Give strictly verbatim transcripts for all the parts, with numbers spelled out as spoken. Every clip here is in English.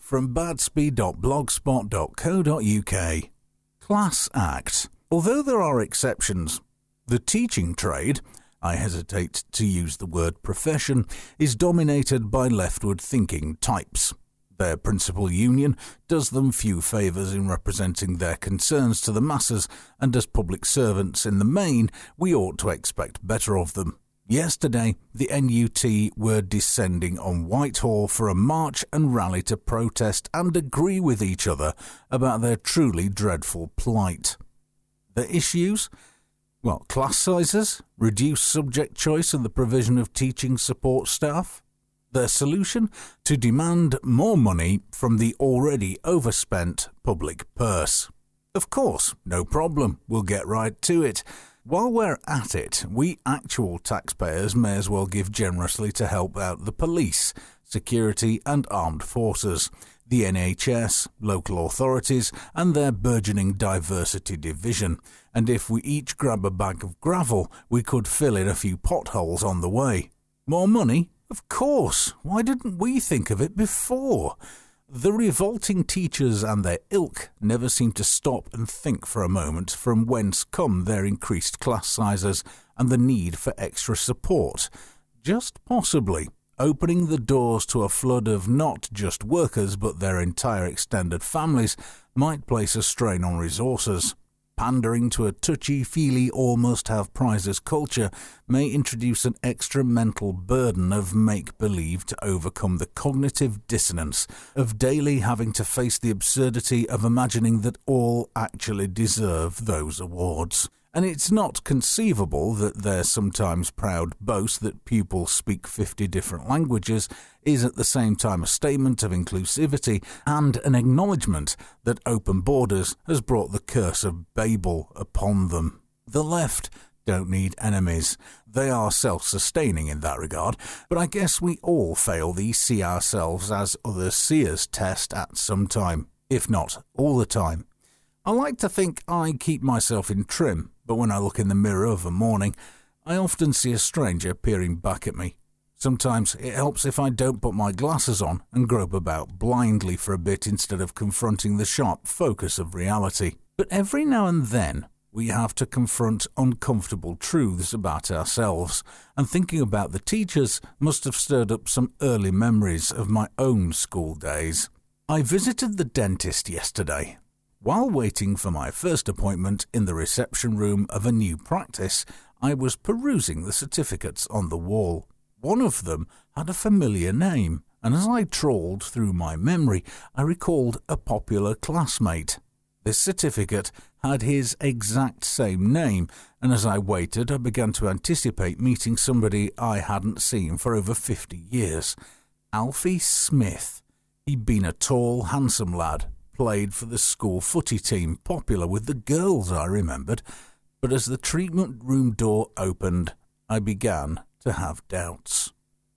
from badsby dot blogspot dot co dot uk. Class Act. Although there are exceptions, the teaching trade, I hesitate to use the word profession, is dominated by leftward-thinking types. Their principal union does them few favours in representing their concerns to the masses, and as public servants in the main, we ought to expect better of them. Yesterday, the N U T were descending on Whitehall for a march and rally to protest and agree with each other about their truly dreadful plight. The issues? Well, class sizes, reduced subject choice and the provision of teaching support staff. Their solution? To demand more money from the already overspent public purse. Of course, no problem, we'll get right to it. While we're at it, we actual taxpayers may as well give generously to help out the police, security and armed forces, the N H S, local authorities and their burgeoning diversity division. And if we each grab a bag of gravel, we could fill in a few potholes on the way. More money? Of course. Why didn't we think of it before? The revolting teachers and their ilk never seem to stop and think for a moment from whence come their increased class sizes and the need for extra support. Just possibly, opening the doors to a flood of not just workers but their entire extended families might place a strain on resources. Pandering to a touchy-feely all-must-have-prizes culture may introduce an extra mental burden of make-believe to overcome the cognitive dissonance of daily having to face the absurdity of imagining that all actually deserve those awards. And it's not conceivable that their sometimes proud boast that pupils speak fifty different languages is at the same time a statement of inclusivity and an acknowledgement that open borders has brought the curse of Babel upon them. The left don't need enemies. They are self-sustaining in that regard, but I guess we all fail the see ourselves as others see us test at some time, if not all the time. I like to think I keep myself in trim, but when I look in the mirror of a morning, I often see a stranger peering back at me. Sometimes it helps if I don't put my glasses on and grope about blindly for a bit instead of confronting the sharp focus of reality. But every now and then, we have to confront uncomfortable truths about ourselves, and thinking about the teachers must have stirred up some early memories of my own school days. I visited the dentist yesterday. While waiting for my first appointment in the reception room of a new practice, I was perusing the certificates on the wall. One of them had a familiar name, and as I trawled through my memory, I recalled a popular classmate. This certificate had his exact same name, and as I waited, I began to anticipate meeting somebody I hadn't seen for over fifty years. Alfie Smith. He'd been a tall, handsome lad, played for the school footy team, popular with the girls, I remembered. But as the treatment room door opened, I began to have doubts.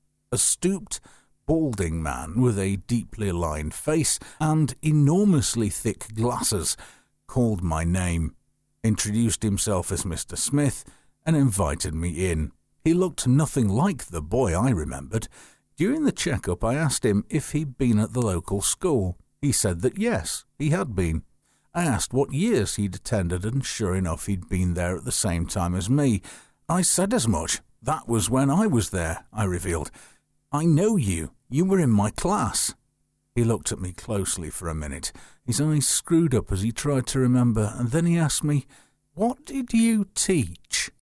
A stooped, balding man with a deeply lined face and enormously thick glasses called my name, introduced himself as Mister Smith, and invited me in. He looked nothing like the boy I remembered. During the checkup, I asked him if he'd been at the local school. He said that yes, he had been. I asked what years he'd attended, and sure enough he'd been there at the same time as me. I said as much. That was when I was there, I revealed. I know you. You were in my class. He looked at me closely for a minute. His eyes screwed up as he tried to remember, and then he asked me, "What did you teach?"